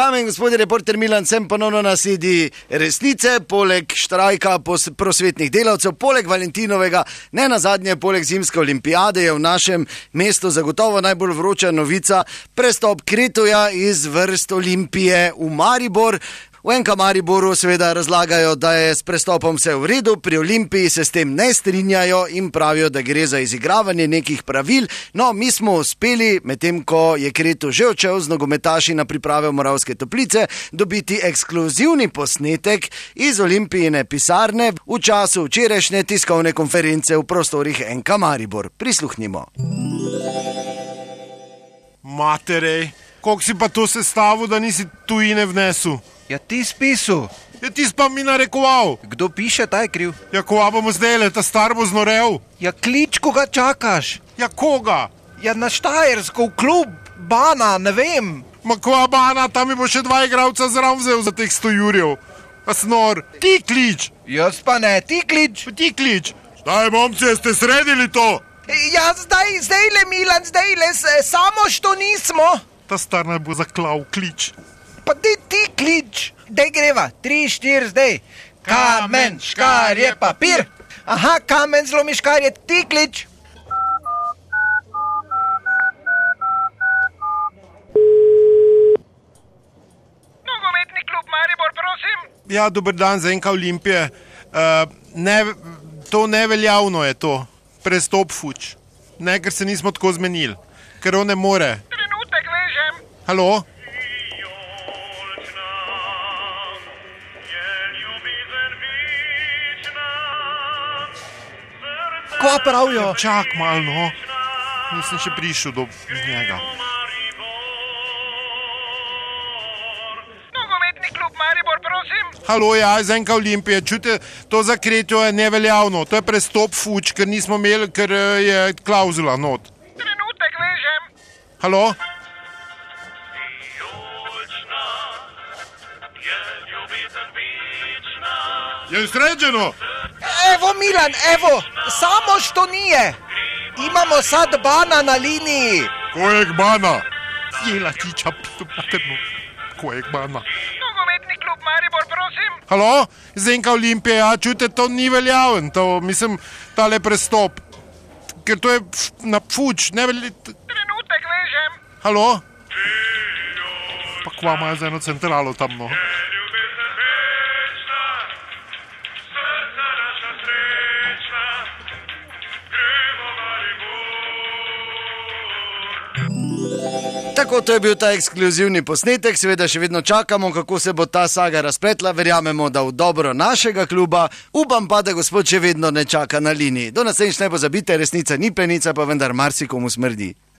Dame in gospodje, reporter Milan, sem ponovno na sedi resnice, poleg štrajka prosvetnih delavcev, poleg Valentinovega, ne nazadnje, poleg zimske olimpijade je v našem mestu zagotovo najbolj vroča novica prestop Kretoja iz vrst Olimpije v Maribor. V NK Mariboru seveda razlagajo, da je s prestopom vse v redu, pri Olimpiji se s tem ne strinjajo in pravijo, da gre za izigravanje nekih pravil. No, mi smo uspeli, medtem ko je Kreto že odšel z nogometaši na priprave v Moravske Toplice, dobiti ekskluzivni posnetek iz Olimpijine pisarne v času včerajšnje tiskovne konference v prostorih NK Maribor. Prisluhnimo. Materej, koliko si pa to sestavil, da nisi tujine vnesel? Ja, ti spisal. Ja, ti pa mi narekoval. Kdo piše, ta je kriv. Ja, koga bomo zdaj, ta star bo znorel? Ja, klič, koga čakaš. Ja, koga? Ja, na Štajersko, v klub, Bana, ne vem. Ma koga Bana, tam mi bo še 2 igralca zraven vzel za teh 100 jurjev. A snor, ti klič. Jaz pa ne, ti klič. Ti klič. Daj, momci, ste sredili to? Ja, zdajle, Milan, zdajle, samo što nismo. Ta star naj bo zaklav, klič. Pa ti klič, dej greva, 3, 4, zdaj. Kamen, škarje, papir. Aha, kamen, zlomi škarje, ti klič. Nogometni klub Maribor, prosim. Ja, dober dan, za NK Olimpije. To neveljavno je to, prestop fuč. Ne, ker se nismo tako zmenili, ker on ne more. Trenutek vežem. Halo? Kva pravijo? Čak malo, no. Nisem še prišel do njega. Nogometni klub Maribor, prosim. Halo, ja, iz NK Olimpije. Čujte, to za Kretjo je neveljavno. To je prestop fuč, ker nismo imeli, ker je klauzula not. Trenutek vežem. Halo? Je sređeno? Evo, Milan, evo, samo što nije. Imamo sad Bana na liniji. Kojeg Bana? Jela tiča, materno. Kojeg Bana? Nogometni klub Maribor, prosim. Halo? Iz NK Olimpije, ja, čujte, to ni veljaven, to, mislim, tale prestop. Ker to je na fuč, ne velja... Trenutek vežem. Halo? Pa kva imajo za eno centralo tam, no. Tako, to je bil ta ekskluzivni posnetek, seveda še vedno čakamo, kako se bo ta saga razpletla, verjamemo, da v dobro našega kluba, upam pa, da gospod še vedno ne čaka na liniji. Do naslednjič ne pozabite, resnica ni plenica, pa vendar marsikomu smrdi.